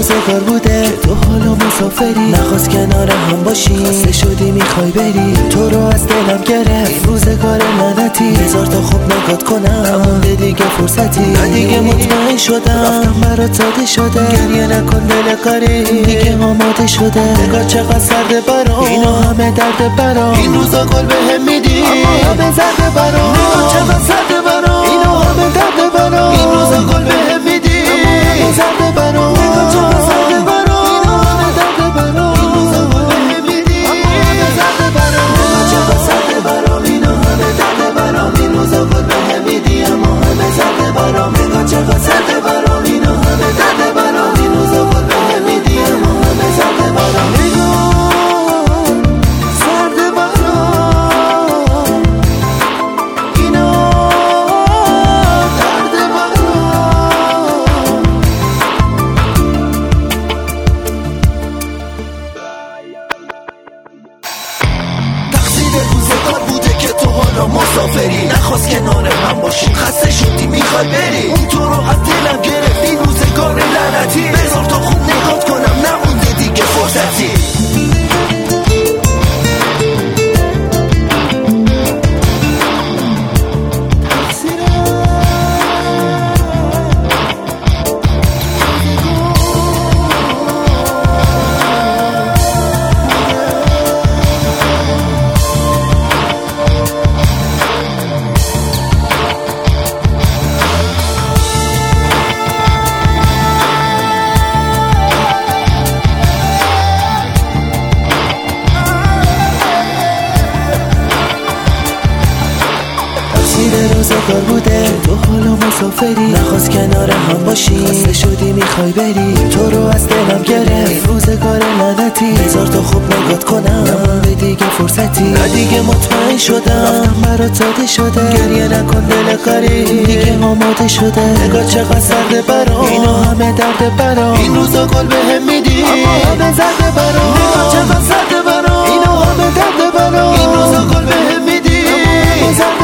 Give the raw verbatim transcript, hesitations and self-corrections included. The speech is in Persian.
روزگار بوده که تو حالا مسافری، نخواست کنار هم باشی، خسته شدی میخوای بری، تو رو از دلم گرفت این روزگار لعنتی. هزار تا خوب نگات کنم نمونده دیگه فرصتی، من دیگه مطمئن شدم رفتم برات ساده شده. گریه نکن دل کاری دیگه آماده شده، نگاه چقدر سرده برام، اینا همه درد برام. این روزا گل بهم میدی اما همه زرده برام، نگاه چقدر سرده برام، اینا همه درد برام. این روزا گل بهم میدی اما همه زرده برام، نگاه چقدر سرده برام، اینا همه درد برام. این روزا گل بهم میدی اما همه زرده برام، نگاه چقدر سرده برام، اینا همه درد برام. این روزا گل بهم میدی اما همه زرده برام، نگاه چقدر سرده برام، اینا همه درد برام. این روزا گل بهم میدی اما همه زرده برام، نگاه سرده برام، اینا درد برام. تقصیر روزگار بوده که تو حالا مسافری، نخواست کنار هم باشی، خسته شدی میخوای بری، اون تو رو از دلم گرفت این روزگار لعنتی. بذار تا خوب نگات کنم نمونده دیگه فرصتی. روزگار بوده تو حالا مسافری، نخواست کنار هم باشی، خسته شدی میخوای بری، تو رو از دلم گرفت روزگار لعنتی. هزار تا خوب نگات کنم نمونده دیگه فرصتی، من دیگه مطمئن شدم رفتم برات ساده شده. گریه نکن دل کاری دیگه آماده شده، نگاه چقدر سرده برام، اینا همه درد برام. این روزا گل بهم میدی اما همه زرده برام، نگاه چقدر سرده برام، اینا همه درد برام. این روزا گل بهم میدی اما همه زرده